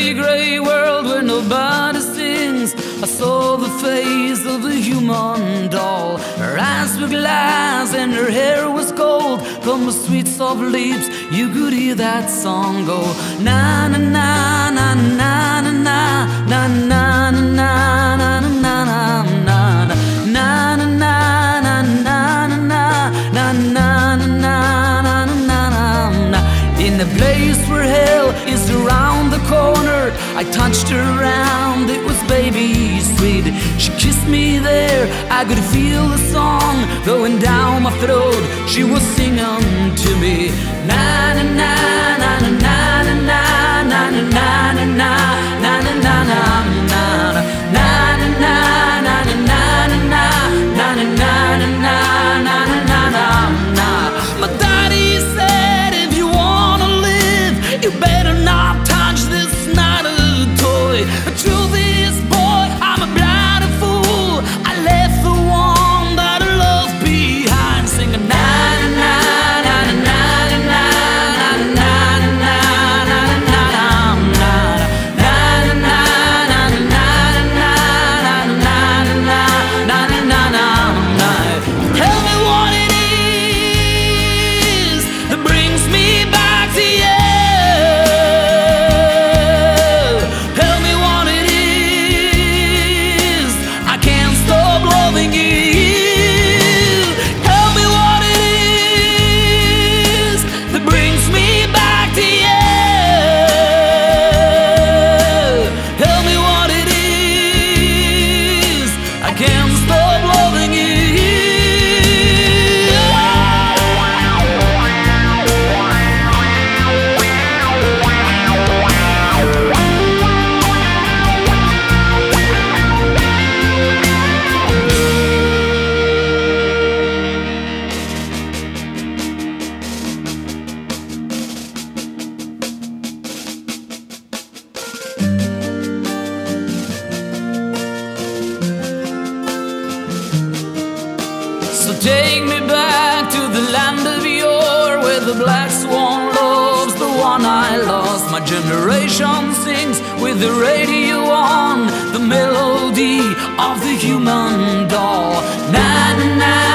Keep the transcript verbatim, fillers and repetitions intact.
grey, grey world where nobody sings. I saw the face of a human doll. Her eyes were glass and her hair was gold. From the sweet soft lips you could hear that song go. Na na na na na na na na na na na na na na na na na na in a place where hell is around the corner, I touched her round, it was baby sweet. She kissed me there, I could feel the song going down my throat. She was singing to me. Na na na na na na na na na na na na na na na na. My daddy said, if you wanna live, you better not touch this not a toy. The truth is, boy, I'm a blind fool. I left the one that I love behind, singing na na na na na na na na na na. Tell me what it is that brings me back to you. Tell me what it is, I can't stop loving you. Tell me what it is that brings me back to you. Tell me what it is, I can't stop loving you. So take me back to the land of yore, where the black swan loves the one I lost. My generation sings with the radio on, the melody of the human doll. Na na na.